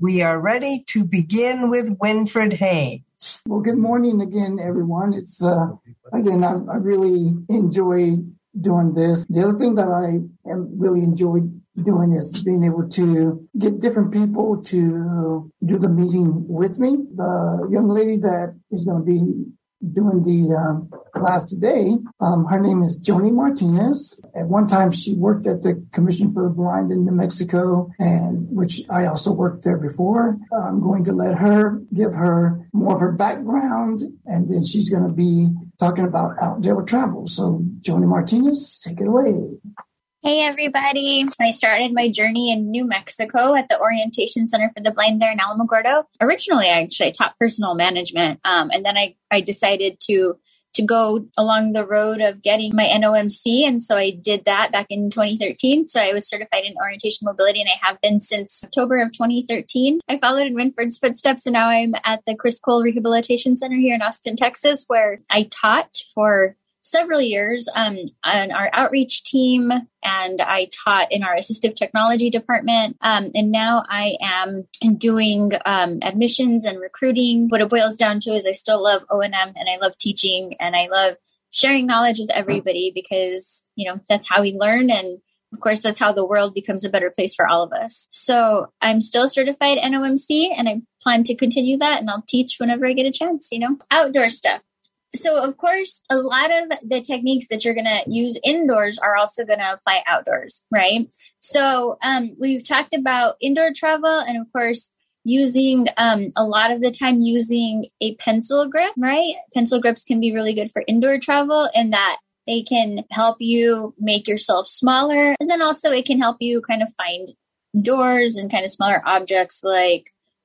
we are ready to begin with Winfred Haynes. Well, good morning again, everyone. It's, again, I really enjoy doing this. The other thing that I really enjoy doing is being able to get different people to do the meeting with me. The young lady that is going to be doing the class today, her name is Joni Martinez. At one time, she worked at the Commission for the Blind in New Mexico, and which I also worked there before. I'm going to let her give her more of her background, and then she's going to be talking about outdoor travel. So, Joni Martinez, take it away. Hey, everybody. I started my journey in New Mexico at the Orientation Center for the Blind there in Alamogordo. Originally, I taught personal management, and then I decided to go along the road of getting my NOMC, and so I did that back in 2013. So I was certified in orientation mobility, and I have been since October of 2013. I followed in Winfred's footsteps, and now I'm at the Chris Cole Rehabilitation Center here in Austin, Texas, where I taught for several years on our outreach team, and I taught in our assistive technology department. And now I am doing admissions and recruiting. What it boils down to is I still love O&M, and I love teaching, and I love sharing knowledge with everybody because, that's how we learn. And of course, that's how the world becomes a better place for all of us. So I'm still certified NOMC, and I plan to continue that, and I'll teach whenever I get a chance, outdoor stuff. So, of course, a lot of the techniques that you're going to use indoors are also going to apply outdoors, right? So, we've talked about indoor travel and, of course, using a lot of the time using a pencil grip, right? Pencil grips can be really good for indoor travel in that they can help you make yourself smaller. And then also it can help you kind of find doors and kind of smaller objects like,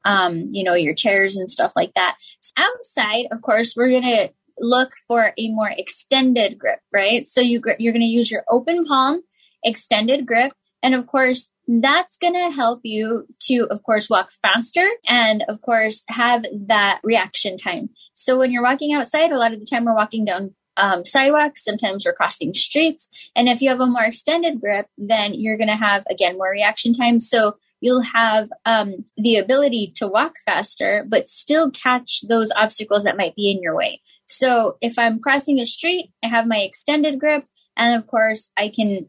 your chairs and stuff like that. So outside, of course, we're going to look for a more extended grip, right? So you're going to use your open palm, extended grip. And of course, that's going to help you to, of course, walk faster and, of course, have that reaction time. So when you're walking outside, a lot of the time we're walking down sidewalks. Sometimes we're crossing streets. And if you have a more extended grip, then you're going to have, again, more reaction time. So you'll have the ability to walk faster, but still catch those obstacles that might be in your way. So if I'm crossing a street, I have my extended grip, and of course I can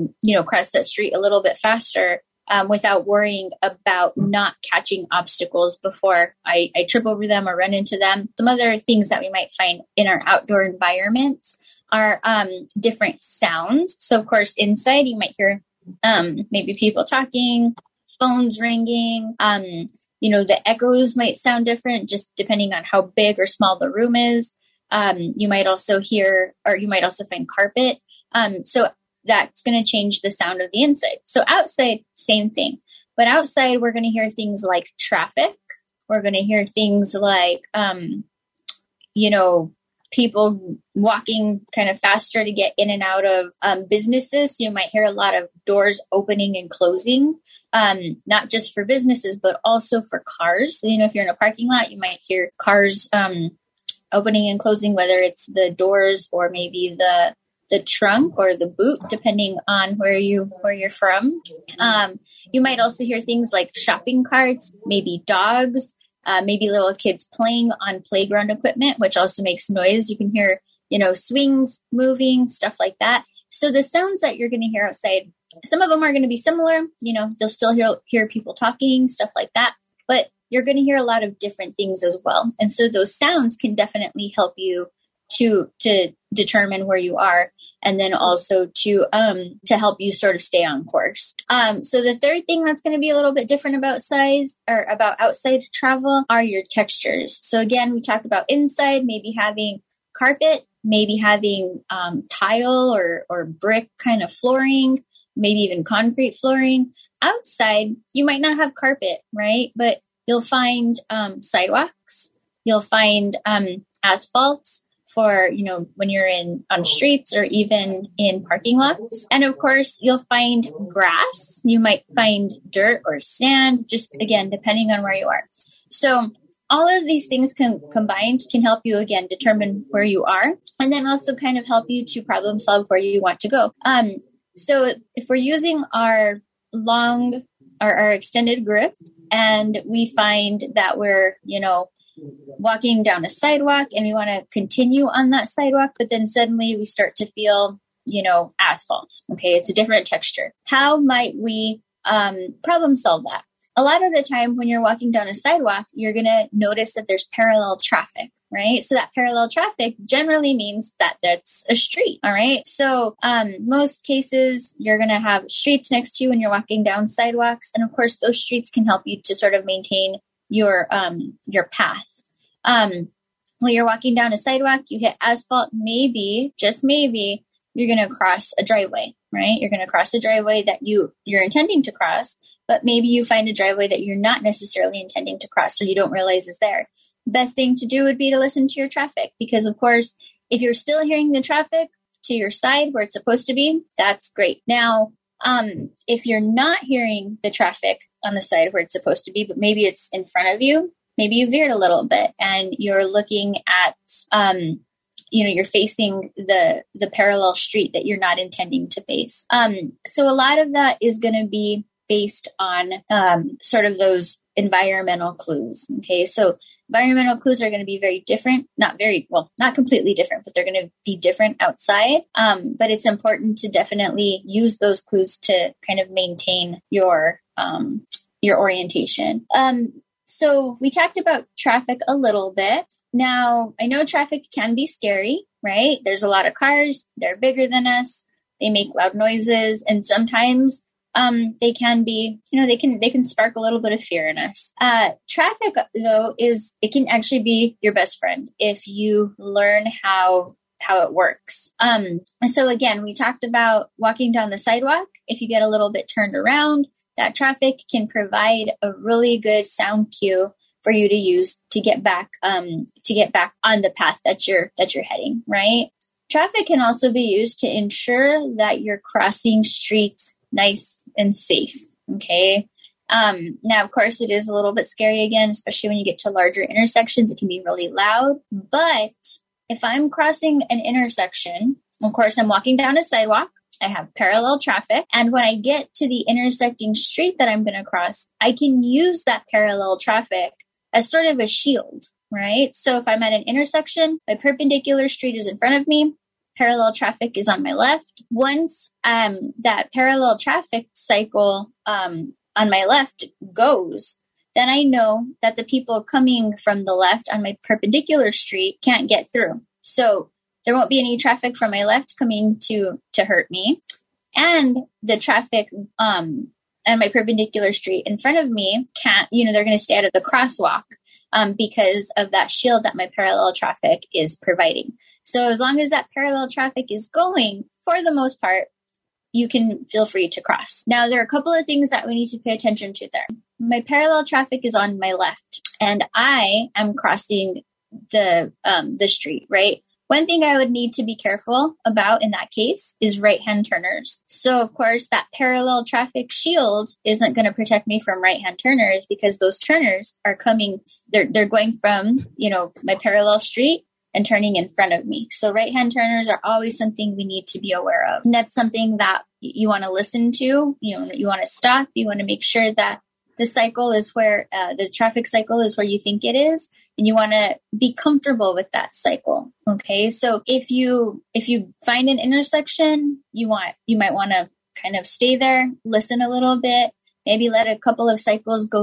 cross that street a little bit faster without worrying about not catching obstacles before I trip over them or run into them. Some other things that we might find in our outdoor environments are different sounds. So of course inside you might hear maybe people talking, phones ringing. The echoes might sound different just depending on how big or small the room is. You might also hear, or you might also find carpet. So that's going to change the sound of the inside. So outside, same thing. But outside, we're going to hear things like traffic. We're going to hear things like, people walking kind of faster to get in and out of businesses. So you might hear a lot of doors opening and closing. Not just for businesses, but also for cars. So, if you're in a parking lot, you might hear cars opening and closing, whether it's the doors or maybe the trunk or the boot, depending on where you're from. You might also hear things like shopping carts, maybe dogs, maybe little kids playing on playground equipment, which also makes noise. You can hear, swings moving, stuff like that. So the sounds that you're going to hear outside, some of them are going to be similar. You'll still hear people talking, stuff like that, but you're going to hear a lot of different things as well. And so those sounds can definitely help you to determine where you are, and then also to help you sort of stay on course. So the third thing that's going to be a little bit different about outside travel are your textures. So again, we talked about inside, maybe having carpet, maybe having tile or brick kind of flooring, maybe even concrete flooring. Outside, you might not have carpet, right? But you'll find sidewalks, you'll find asphalt for, when you're on streets or even in parking lots. And of course, you'll find grass. You might find dirt or sand, just again, depending on where you are. So all of these things combined can help you, again, determine where you are, and then also kind of help you to problem solve where you want to go. So if we're using our extended grip, and we find that we're, walking down a sidewalk and we want to continue on that sidewalk, but then suddenly we start to feel, asphalt. Okay. It's a different texture. How might we problem solve that? A lot of the time when you're walking down a sidewalk, you're going to notice that there's parallel traffic, right? So that parallel traffic generally means that that's a street. All right. So most cases, you're going to have streets next to you when you're walking down sidewalks. And of course, those streets can help you to sort of maintain your path. When you're walking down a sidewalk, you hit asphalt, maybe, just maybe, you're going to cross a driveway, right? You're going to cross a driveway that you're intending to cross, but maybe you find a driveway that you're not necessarily intending to cross or you don't realize is there. Best thing to do would be to listen to your traffic, because of course, if you're still hearing the traffic to your side where it's supposed to be, that's great. Now, if you're not hearing the traffic on the side where it's supposed to be, but maybe it's in front of you, maybe you veered a little bit and you're looking at, you're facing the parallel street that you're not intending to face. So a lot of that is going to be based on sort of those environmental clues. Okay, so environmental clues are going to be very different, not completely different, but they're going to be different outside. But it's important to definitely use those clues to kind of maintain your orientation. So we talked about traffic a little bit. Now, I know traffic can be scary, right? There's a lot of cars. They're bigger than us. They make loud noises. And sometimes they can be, they can spark a little bit of fear in us. Traffic, though, it can actually be your best friend if you learn how it works. So again, we talked about walking down the sidewalk. If you get a little bit turned around, that traffic can provide a really good sound cue for you to use to get back on the path that you're heading, right? Traffic can also be used to ensure that you're crossing streets nice and safe. Okay. Now, of course, it is a little bit scary again, especially when you get to larger intersections. It can be really loud. But if I'm crossing an intersection, of course, I'm walking down a sidewalk. I have parallel traffic. And when I get to the intersecting street that I'm going to cross, I can use that parallel traffic as sort of a shield, right? So if I'm at an intersection, my perpendicular street is in front of me, parallel traffic is on my left. Once that parallel traffic cycle on my left goes, then I know that the people coming from the left on my perpendicular street can't get through. So there won't be any traffic from my left coming to hurt me. And the traffic on my perpendicular street in front of me can't, they're going to stay out of the crosswalk because of that shield that my parallel traffic is providing. So as long as that parallel traffic is going, for the most part, you can feel free to cross. Now, there are a couple of things that we need to pay attention to there. My parallel traffic is on my left, and I am crossing the street, right? One thing I would need to be careful about in that case is right-hand turners. So, of course, that parallel traffic shield isn't going to protect me from right-hand turners because those turners are coming, they're going from, my parallel street and turning in front of me. So right-hand turners are always something we need to be aware of. And that's something that you want to listen to. You want to stop. You want to make sure that the cycle is where, the traffic cycle is where you think it is. And you want to be comfortable with that cycle. Okay. So if you find an intersection, you might want to kind of stay there, listen a little bit, maybe let a couple of cycles go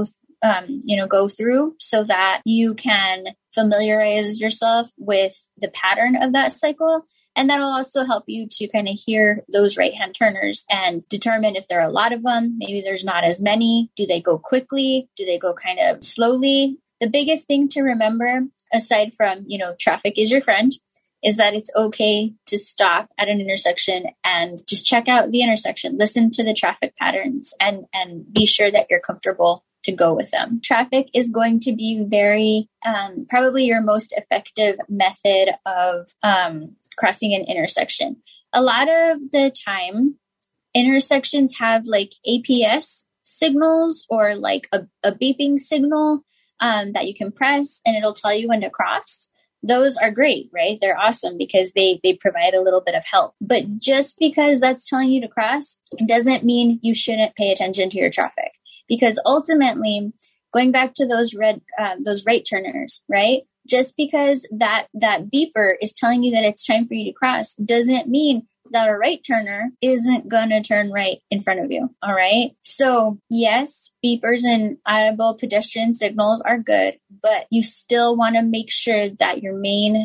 through so that you can familiarize yourself with the pattern of that cycle. And that'll also help you to kind of hear those right-hand turners and determine if there are a lot of them. Maybe there's not as many. Do they go quickly? Do they go kind of slowly? The biggest thing to remember, aside from, traffic is your friend, is that it's okay to stop at an intersection and just check out the intersection, listen to the traffic patterns, and be sure that you're comfortable to go with them. Traffic is going to be very, probably your most effective method of crossing an intersection. A lot of the time, intersections have like APS signals or like a beeping signal that you can press and it'll tell you when to cross. Those are great, right? They're awesome because they provide a little bit of help. But just because that's telling you to cross doesn't mean you shouldn't pay attention to your traffic. Because ultimately, going back to those right turners, right? Just because that beeper is telling you that it's time for you to cross doesn't mean that a right turner isn't going to turn right in front of you. All right. So yes, beepers and audible pedestrian signals are good, but you still want to make sure that you're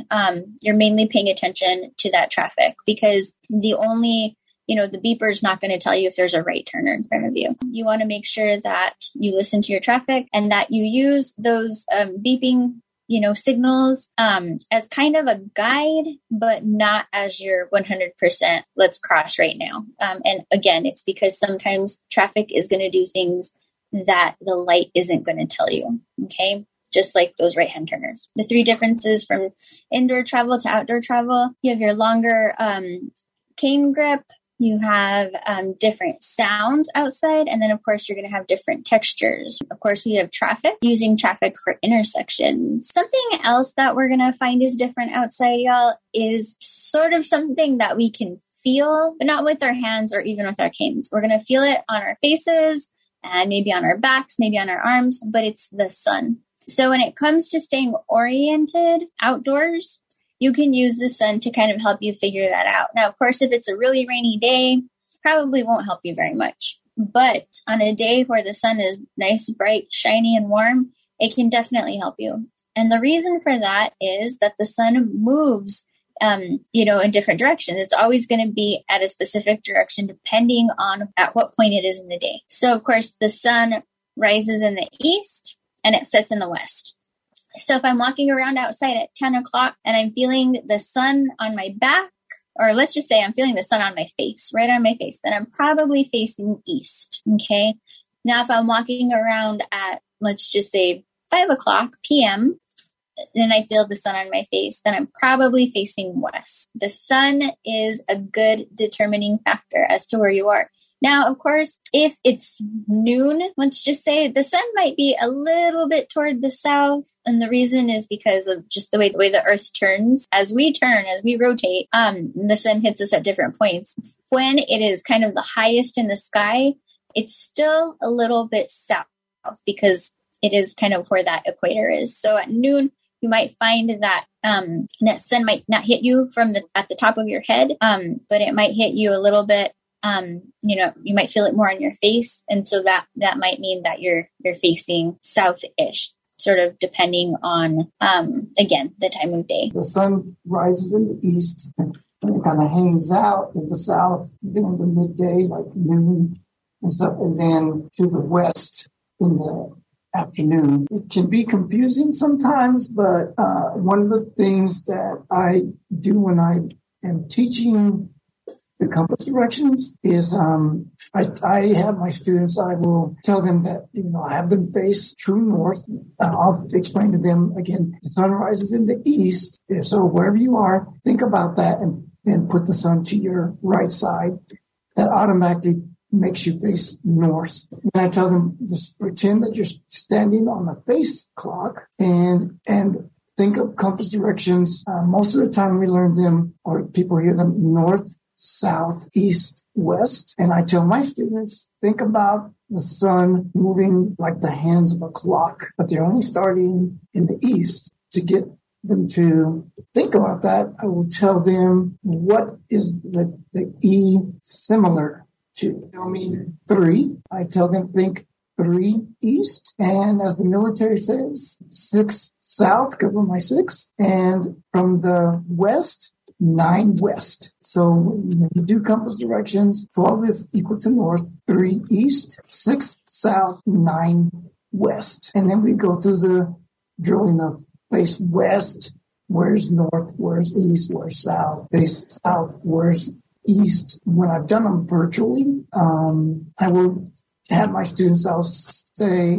mainly paying attention to that traffic, because the beeper is not going to tell you if there's a right turner in front of you. You want to make sure that you listen to your traffic and that you use those beeping signals as kind of a guide, but not as your 100%, let's cross right now. And again, it's because sometimes traffic is going to do things that the light isn't going to tell you. Okay. Just like those right-hand turners. The three differences from indoor travel to outdoor travel: you have your longer cane grip, you have different sounds outside, and then of course you're going to have different textures. Of course, we have traffic, using traffic for intersections. Something else that we're going to find is different outside, y'all, is sort of something that we can feel, but not with our hands or even with our canes. We're going to feel it on our faces and maybe on our backs, maybe on our arms, but it's the sun. So when it comes to staying oriented outdoors, you can use the sun to kind of help you figure that out. Now, of course, if it's a really rainy day, probably won't help you very much. But on a day where the sun is nice, bright, shiny, and warm, it can definitely help you. And the reason for that is that the sun moves, in different directions. It's always going to be at a specific direction depending on at what point it is in the day. So, of course, the sun rises in the east and it sets in the west. So if I'm walking around outside at 10 o'clock and I'm feeling the sun on my back, or let's just say I'm feeling the sun on my face, right on my face, then I'm probably facing east. Okay. Now, if I'm walking around at, let's just say 5 o'clock p.m., then I feel the sun on my face, then I'm probably facing west. The sun is a good determining factor as to where you are. Now, of course, if it's noon, let's just say, the sun might be a little bit toward the south. And the reason is because of just the way the earth turns. As we rotate, the sun hits us at different points. When it is kind of the highest in the sky, it's still a little bit south because it is kind of where that equator is. So at noon, you might find that that sun might not hit you at the top of your head, but it might hit you a little bit. You might feel it more on your face. And so that might mean that you're facing south-ish, sort of depending on, again, the time of day. The sun rises in the east and it kind of hangs out in the south during the midday, like noon and stuff, and then to the west in the afternoon. It can be confusing sometimes, but one of the things that I do when I am teaching the compass directions is I have my students, I will tell them that, I have them face true north. I'll explain to them, again, the sun rises in the east. So wherever you are, think about that and then put the sun to your right side. That automatically makes you face north. And I tell them, just pretend that you're standing on a face clock and think of compass directions. Most of the time we learn them, or people hear them, north, south, east, west. And I tell my students, think about the sun moving like the hands of a clock, but they're only starting in the east. To get them to think about that, I will tell them, what is the E similar to? Tell me 3. I tell them, think 3 east. And as the military says, 6 south, cover my 6. And from the west, 9 west. So when you do compass directions, 12 is equal to north, 3 east, 6 south, 9 west. And then we go through the drilling of face west, where's north, where's east, where's south, face south, where's east. When I've done them virtually, I will have my students, I'll say,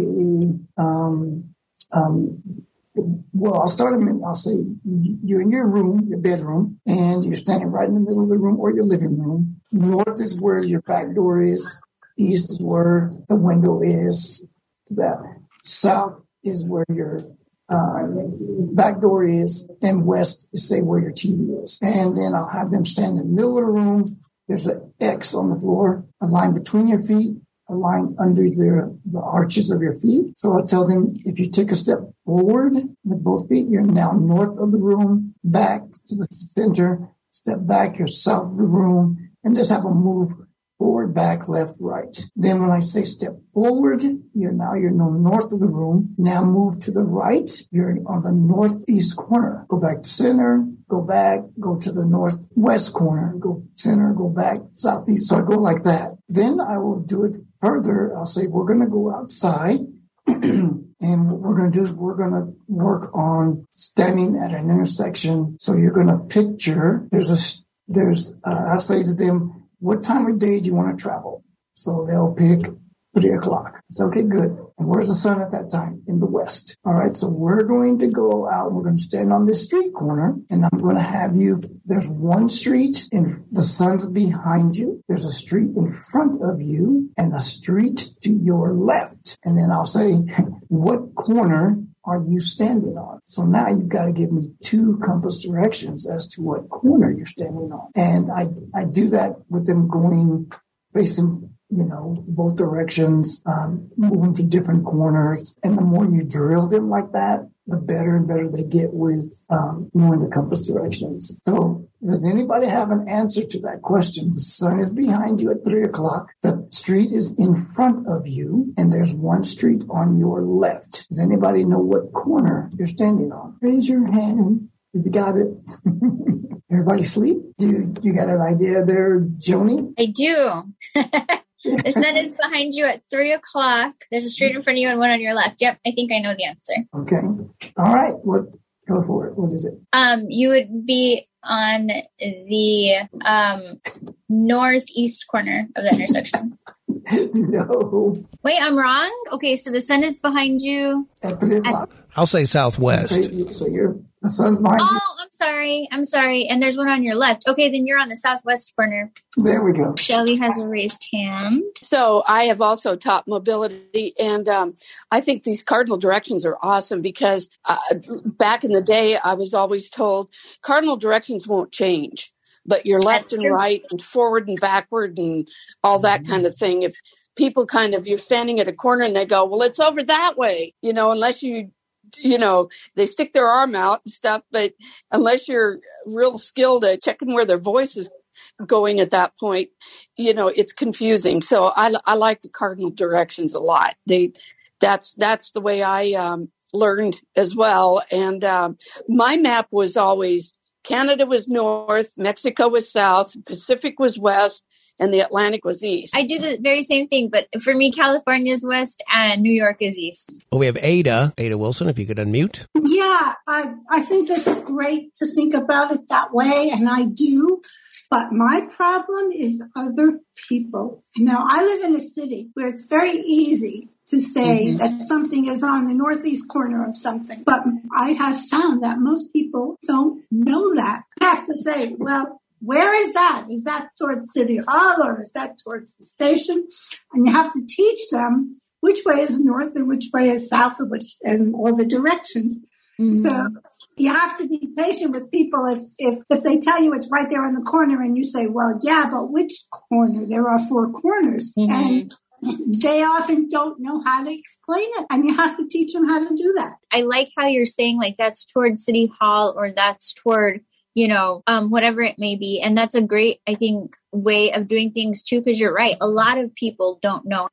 well, I'll start them and I'll say, you're in your room, your bedroom, and you're standing right in the middle of the room or your living room. North is where your back door is. East is where the window is. That south is where your back door is. And west is, say, where your TV is. And then I'll have them stand in the middle of the room. There's an X on the floor, a line between your feet. a line under the arches of your feet. So I'll tell them, if you take a step forward with both feet, you're now north of the room, back to the center, step back, you're south of the room, and just have a move forward, back, left, right. Then when I say step forward, you're north of the room. Now move to the right. You're on the northeast corner. Go back to center, go back, go to the northwest corner, go center, go back, southeast. So I go like that. Then I will do it further. I'll say, we're going to go outside. And what we're going to do is we're going to work on standing at an intersection. So you're going to picture, I'll say to them, what time of day do you want to travel? So they'll pick 3:00. It's okay, good. And where's the sun at that time? In the west. All right. So we're going to go out and we're going to stand on this street corner, and I'm going to have there's one street and the sun's behind you. There's a street in front of you and a street to your left. And then I'll say, what corner are you standing on? So now you've got to give me 2 compass directions as to what corner you're standing on. And I do that with them going facing, both directions, moving to different corners. And the more you drill them like that, the better and better they get with knowing the compass directions. So does anybody have an answer to that question? The sun is behind you at 3:00. The street is in front of you, and there's one street on your left. Does anybody know what corner you're standing on? Raise your hand if you got it. Everybody sleep? You got an idea there, Joni? I do. The sun is behind you at 3:00. There's a street in front of you and one on your left. Yep, I think I know the answer. Okay. All right. Go for it. What is it? You would be on the northeast corner of the intersection. No. Wait, I'm wrong? Okay, so the sun is behind you. At 3:00. I'll say southwest. Okay, so the sun's behind you. Oh, I'm sorry. And there's one on your left. Okay, then you're on the southwest corner. There we go. Shelly has a raised hand. So I have also taught mobility, and I think these cardinal directions are awesome because back in the day, I was always told cardinal directions won't change, but your left and right and forward and backward and all that kind of thing. If people you're standing at a corner and they go, well, it's over that way, unless they stick their arm out and stuff, but unless you're real skilled at checking where their voice is going at that point, it's confusing. So I like the cardinal directions a lot. That's the way I learned as well. And my map was always Canada was north, Mexico was south, Pacific was west, and the Atlantic was east. I do the very same thing, but for me, California is west and New York is east. Well, we have Ada Wilson, if you could unmute. Yeah, I think it's great to think about it that way, and I do. But my problem is other people. I live in a city where it's very easy to say that something is on the northeast corner of something. But I have found that most people don't know that. I have to say, well, where is that? Is that towards City Hall or is that towards the station? And you have to teach them which way is north and which way is south and all the directions. Mm-hmm. So you have to be patient with people if they tell you it's right there in the corner and you say, well, yeah, but which corner? There are 4 corners. Mm-hmm. And they often don't know how to explain it, and you have to teach them how to do that. I like how you're saying that's toward City Hall or that's toward, whatever it may be. And that's a great, I think, way of doing things too, because you're right. A lot of people don't know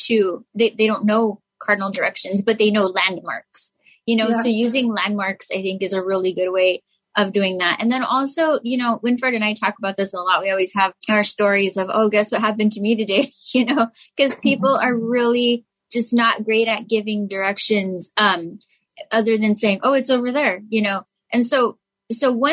they don't know cardinal directions, but they know landmarks, so using landmarks, I think, is a really good way of doing that. And then also, Winfred and I talk about this a lot. We always have our stories of, oh, guess what happened to me today, because people are really just not great at giving directions, other than saying, oh, it's over there, And so one,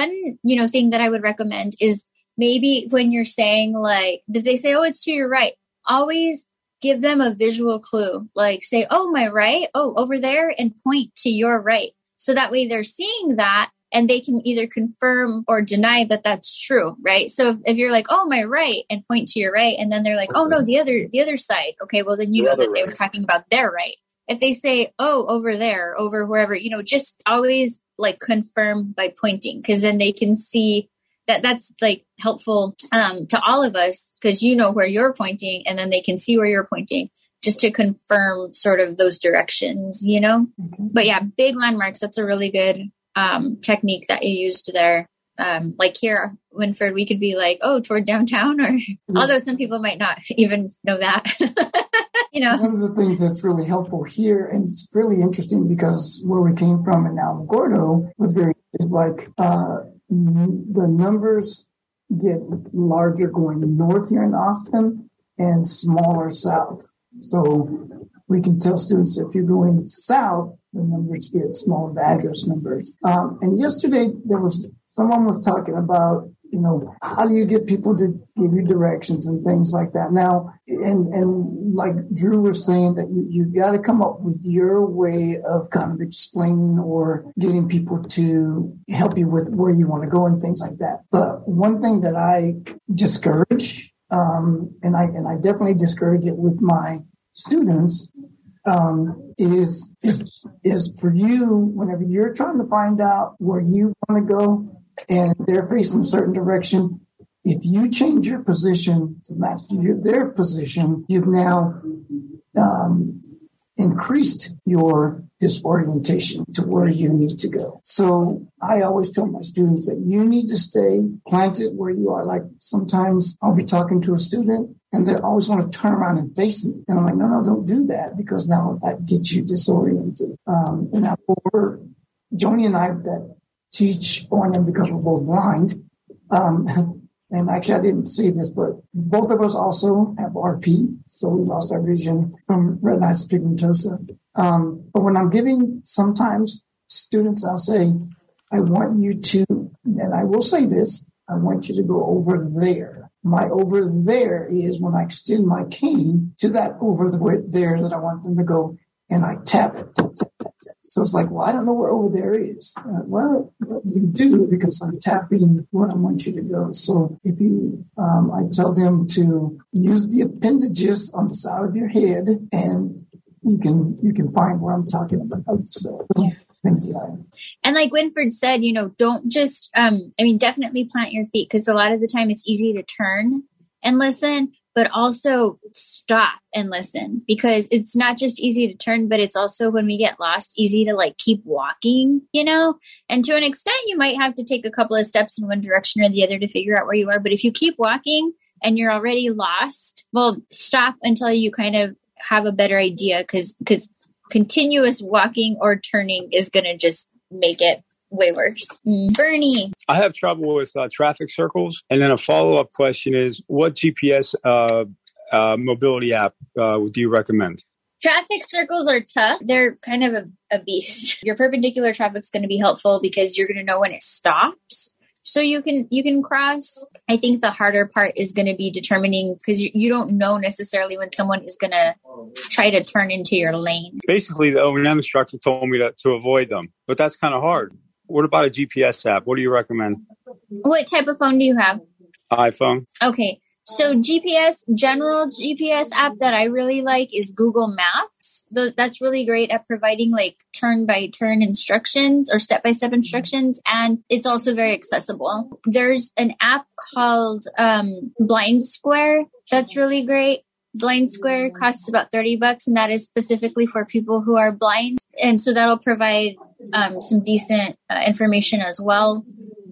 thing that I would recommend is maybe when you're saying if they say, oh, it's to your right, always give them a visual clue, say, oh, my right, oh, over there, and point to your right. So that way they're seeing that and they can either confirm or deny that that's true, right? So if you're like, oh, my right, and point to your right, and then they're like, oh, no, the other side. Okay, well, then you know that they were talking about their right. If they say, oh, over there, over wherever, just always confirm by pointing, because then they can see that's like helpful to all of us, because you know where you're pointing and then they can see where you're pointing, just to confirm sort of those directions, you know? But yeah, big landmarks, that's a really good technique that you used there. Like here, Winford, we could be like, oh, toward downtown, or although some people might not even know that. You know, one of the things that's really helpful here, and it's really interesting because where we came from in Alamogordo was the numbers get larger going north here in Austin and smaller south. So we can tell students if you're going south, the numbers get smaller, the address numbers. And yesterday someone was talking about, you know, how do you get people to give you directions and things like that. Now, and like Drew was saying, that you got to come up with your way of kind of explaining or getting people to help you with where you want to go and things like that. But one thing that I discourage, and I definitely discourage it with my students, is for you, whenever you're trying to find out where you want to go and they're facing a certain direction, if you change your position to match their position, you've now increased your disorientation to where you need to go. So I always tell my students that you need to stay planted where you are. Like sometimes I'll be talking to a student and they always want to turn around and face me. And I'm like, no, don't do that, because now that gets you disoriented. And now for Joni and I that teach O&M because we're both blind, and actually I didn't say this, but both of us also have RP, so we lost our vision from retinitis pigmentosa. But when I'm giving sometimes students, I'll say, I want you to, and I will say this, I want you to go over there. My over there is when I extend my cane to that over there that I want them to go, and I tap it, tap, tap, tap, tap. So it's like, well, I don't know where over there is. Well, you do, because I'm tapping where I want you to go. So if you, I tell them to use the appendages on the side of your head, and you can find where I'm talking about. So things like. And like Winford said, you know, don't just, definitely plant your feet, because a lot of the time it's easy to turn and listen, but also stop and listen, because it's not just easy to turn, but it's also, when we get lost, easy to like keep walking, you know, and to an extent you might have to take a couple of steps in one direction or the other to figure out where you are. But if you keep walking and you're already lost, well, stop until you kind of have a better idea, because continuous walking or turning is going to just make it way worse. Bernie. I have trouble with traffic circles. And then a follow-up question is, what GPS mobility app do you recommend? Traffic circles are tough. They're kind of a beast. Your perpendicular traffic's going to be helpful because you're going to know when it stops, so you can cross. I think the harder part is going to be determining, because you don't know necessarily when someone is going to try to turn into your lane. Basically, the O&M instructor told me to avoid them, but that's kind of hard. What about a GPS app? What do you recommend? What type of phone do you have? iPhone. Okay. So general GPS app that I really like is Google Maps. That's really great at providing like turn-by-turn instructions or step-by-step instructions. And it's also very accessible. There's an app called Blind Square that's really great. Blind Square costs about $30, and that is specifically for people who are blind. And so that'll provide some decent information as well.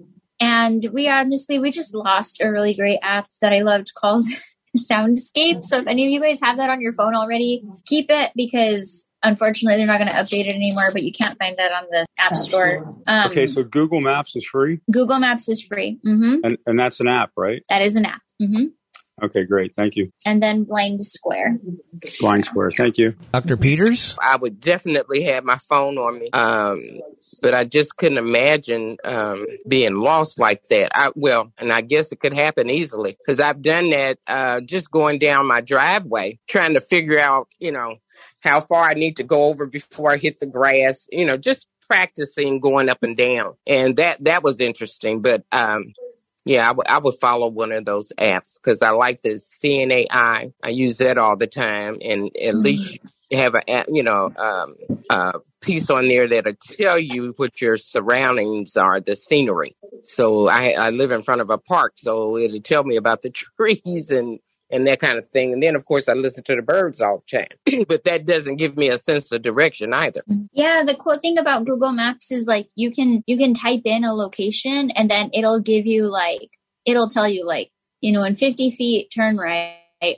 And we just lost a really great app that I loved called Soundscape. So if any of you guys have that on your phone already, keep it, because unfortunately they're not going to update it anymore, but you can't find that on the App Store. Okay, so Google Maps is free? Google Maps is free. Mm-hmm. And that's an app, right? That is an app. Mm-hmm. Okay, great. Thank you. And then Blind Square. Blind Square. Thank you. Dr. Peters? I would definitely have my phone on me. But I just couldn't imagine being lost like that. And I guess it could happen easily, because I've done that just going down my driveway, trying to figure out, you know, how far I need to go over before I hit the grass, you know, just practicing going up and down. And that was interesting. But yeah, I would follow one of those apps, because I like the CNAI. I use that all the time, and at least you have a piece on there that'll tell you what your surroundings are, the scenery. So I live in front of a park, so it'll tell me about the trees and that kind of thing. And then, of course, I listen to the birds all the time. But that doesn't give me a sense of direction either. Yeah, the cool thing about Google Maps is like you can type in a location and then it'll give you it'll tell you in 50 feet, turn right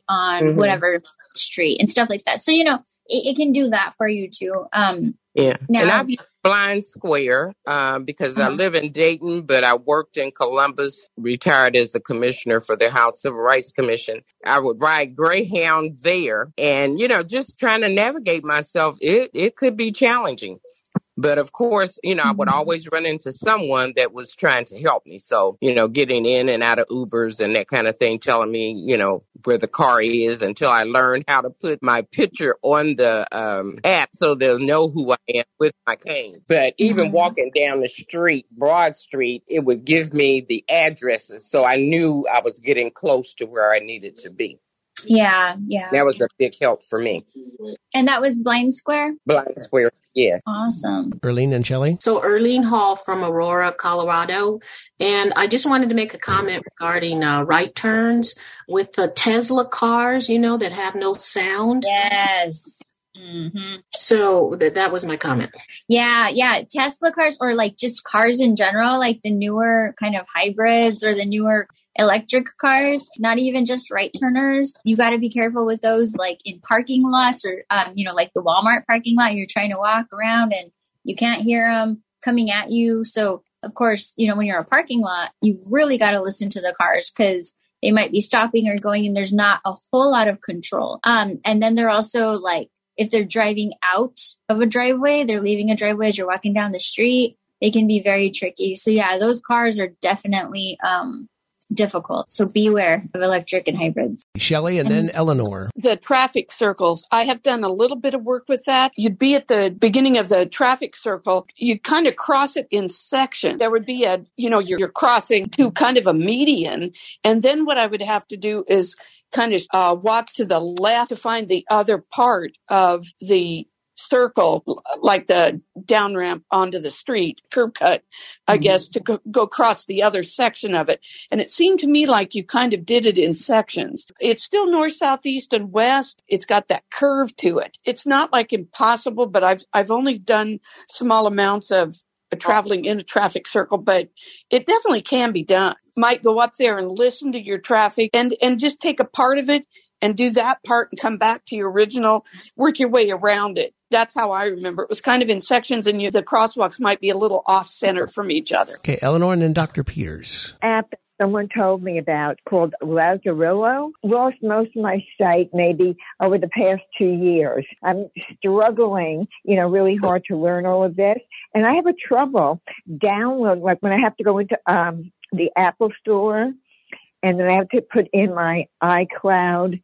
on whatever street and stuff like that. So, it can do that for you too. Yeah. Now, and I've used Blind Square because I live in Dayton, but I worked in Columbus, retired as the commissioner for the House Civil Rights Commission. I would ride Greyhound there and, just trying to navigate myself. It could be challenging. But of course, I would always run into someone that was trying to help me. So, getting in and out of Ubers and that kind of thing, telling me, where the car is until I learned how to put my picture on the app so they'll know who I am with my cane. But even walking down the street, Broad Street, it would give me the addresses. So I knew I was getting close to where I needed to be. Yeah. That was a big help for me. And that was Blind Square? Blind Square. Yeah. Awesome. Erlene and Shelley? So Erlene Hall from Aurora, Colorado. And I just wanted to make a comment regarding right turns with the Tesla cars, that have no sound. Yes. Mm-hmm. So that was my comment. Yeah. Tesla cars or just cars in general, the newer kind of hybrids or the newer electric cars, not even just right turners. You got to be careful with those, in parking lots or, the Walmart parking lot. You're trying to walk around and you can't hear them coming at you. So, of course, when you're in a parking lot, you really got to listen to the cars because they might be stopping or going and there's not a whole lot of control. And then they're also if they're driving out of a driveway, they're leaving a driveway as you're walking down the street, they can be very tricky. So yeah, those cars are definitely, difficult. So beware of electric and hybrids. Shelley and then Eleanor. The traffic circles. I have done a little bit of work with that. You'd be at the beginning of the traffic circle. You'd kind of cross it in section. There would be you're crossing to kind of a median. And then what I would have to do is kind of walk to the left to find the other part of the circle, like the down ramp onto the street, curb cut, I guess, to go across the other section of it. And it seemed to me like you kind of did it in sections. It's still north, south, east, and west. It's got that curve to it. It's not impossible, but I've only done small amounts of traveling in a traffic circle, but it definitely can be done. Might go up there and listen to your traffic and just take a part of it and do that part and come back to your original, work your way around it. That's how I remember. It was kind of in sections and the crosswalks might be a little off center from each other. Okay, Eleanor and then Dr. Peters. App someone told me about called Lazarillo. Lost most of my sight maybe over the past 2 years. I'm struggling, really hard to learn all of this. And I have a trouble downloading, when I have to go into the Apple store and then I have to put in my iCloud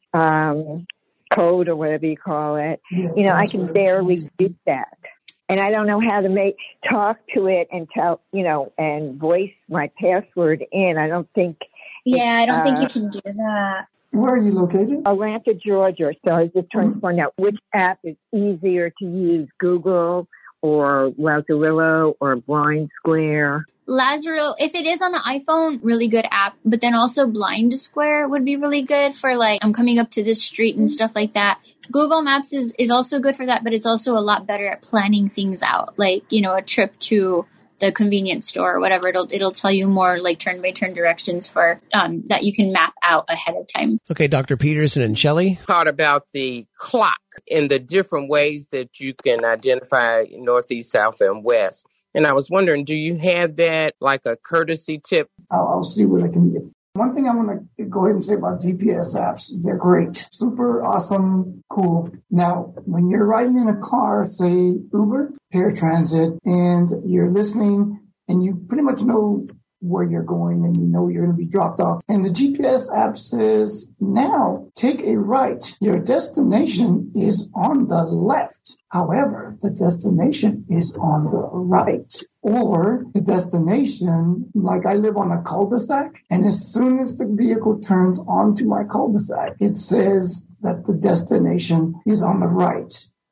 code or whatever you call it. Yeah, I can barely do that. And I don't know how to talk to it and tell, and voice my password in. I don't think. Yeah, I don't think you can do that. Where are you located? Atlanta, Georgia. So I was just trying to find out which app is easier to use, Google or Lazarillo or Blind Square. Lazarillo, if it is on the iPhone, really good app. But then also Blind Square would be really good for I'm coming up to this street and stuff like that. Google Maps is also good for that, but it's also a lot better at planning things out. A trip to the convenience store or whatever. It'll tell you more turn by turn directions for that you can map out ahead of time. Okay, Dr. Peterson and Shelley. Thought about the clock and the different ways that you can identify northeast, south, and west. And I was wondering, do you have that like a courtesy tip? I'll see what I can get. One thing I want to go ahead and say about GPS apps, they're great. Super awesome, cool. Now, when you're riding in a car, say Uber, paratransit, and you're listening and you pretty much know where you're going and you're going to be dropped off. And the GPS app says, now take a right. Your destination is on the left. However, the destination is on the right. Or the destination, I live on a cul-de-sac, and as soon as the vehicle turns onto my cul-de-sac, it says that the destination is on the right.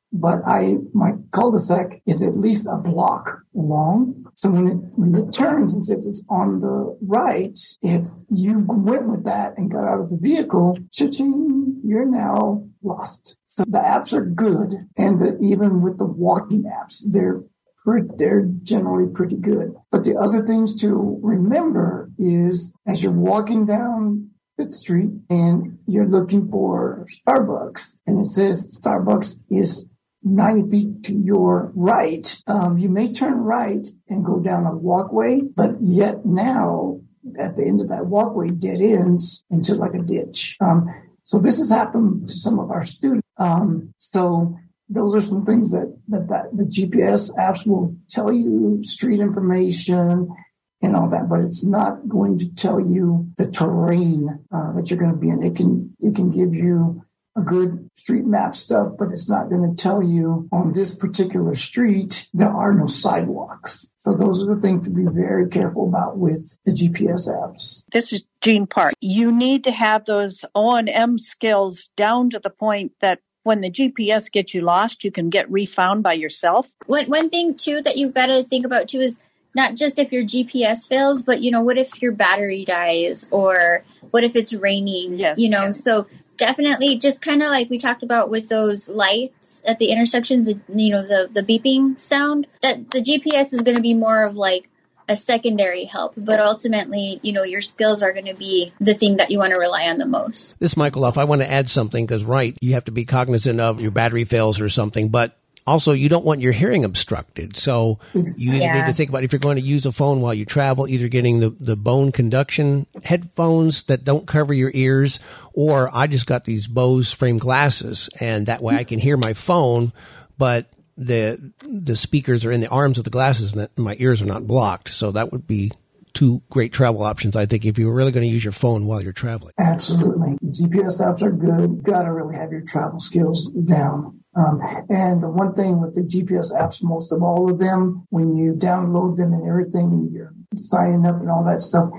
but my cul-de-sac is at least a block long. So when it turns and says it's on the right, if you went with that and got out of the vehicle, cha-ching, you're now lost. So the apps are good. And even with the walking apps, they're generally pretty good. But the other things to remember is as you're walking down Fifth Street and you're looking for Starbucks and it says Starbucks is 90 feet to your right, you may turn right and go down a walkway, but yet now at the end of that walkway dead ends into like a ditch. So this has happened to some of our students. So those are some things that the GPS apps will tell you, street information and all that, but it's not going to tell you the terrain that you're going to be in. It can give you a good street map stuff, but it's not going to tell you on this particular street there are no sidewalks. So those are the things to be very careful about with the GPS apps. This is Jean Park. You need to have those O&M skills down to the point that when the GPS gets you lost, you can get refound by yourself. One thing, too, that you've got to think about, too, is not just if your GPS fails, but, what if your battery dies or what if it's raining? Yes. So definitely just kind of like we talked about with those lights at the intersections, the beeping sound, that the GPS is going to be more of like a secondary help, but ultimately, your skills are going to be the thing that you want to rely on the most. This is Michael Luff. I want to add something because, you have to be cognizant of your battery fails or something, but also you don't want your hearing obstructed. So you need to think about if you're going to use a phone while you travel, either getting the bone conduction headphones that don't cover your ears, or I just got these Bose frame glasses, and that way I can hear my phone, but the speakers are in the arms of the glasses and my ears are not blocked. So that would be two great travel options, I think, if you were really going to use your phone while you're traveling. Absolutely. GPS apps are good. You've got to really have your travel skills down. And the one thing with the GPS apps, most of all of them, when you download them and everything, and you're signing up and all that stuff,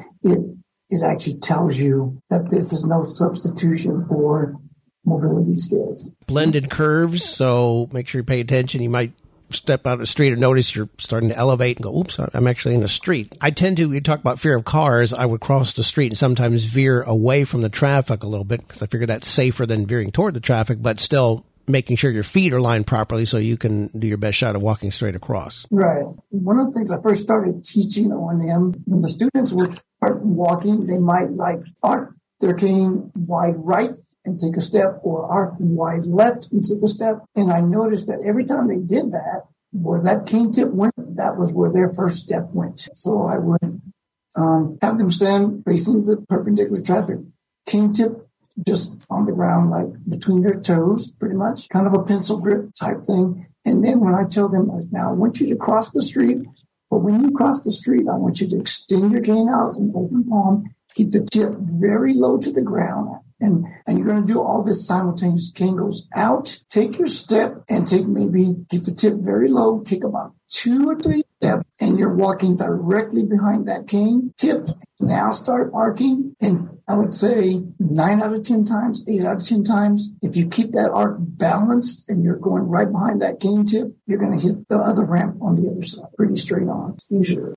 it actually tells you that this is no substitution for mobility skills. Blended curves, so make sure you pay attention. You might step out of the street and notice you're starting to elevate and go, oops, I'm actually in a street. I tend to, you talk about fear of cars, I would cross the street and sometimes veer away from the traffic a little bit because I figure that's safer than veering toward the traffic, but still making sure your feet are lined properly so you can do your best shot of walking straight across. Right. One of the things I first started teaching O&M, when the students would start walking, they might arc their cane wide right and take a step, or arc wide left and take a step. And I noticed that every time they did that, where that cane tip went, that was where their first step went. So I would have them stand facing the perpendicular traffic, cane tip just on the ground, like between their toes, pretty much, kind of a pencil grip type thing. And then when I tell them, now I want you to cross the street, but when you cross the street, I want you to extend your cane out and open palm, keep the tip very low to the ground. And you're going to do all this simultaneous. Cane goes out, take your step and keep the tip very low, take about 2 or 3 steps, and you're walking directly behind that cane tip. Now start arcing. And I would say 9 out of 10 times, 8 out of 10 times, if you keep that arc balanced and you're going right behind that cane tip, you're going to hit the other ramp on the other side, pretty straight on, usually.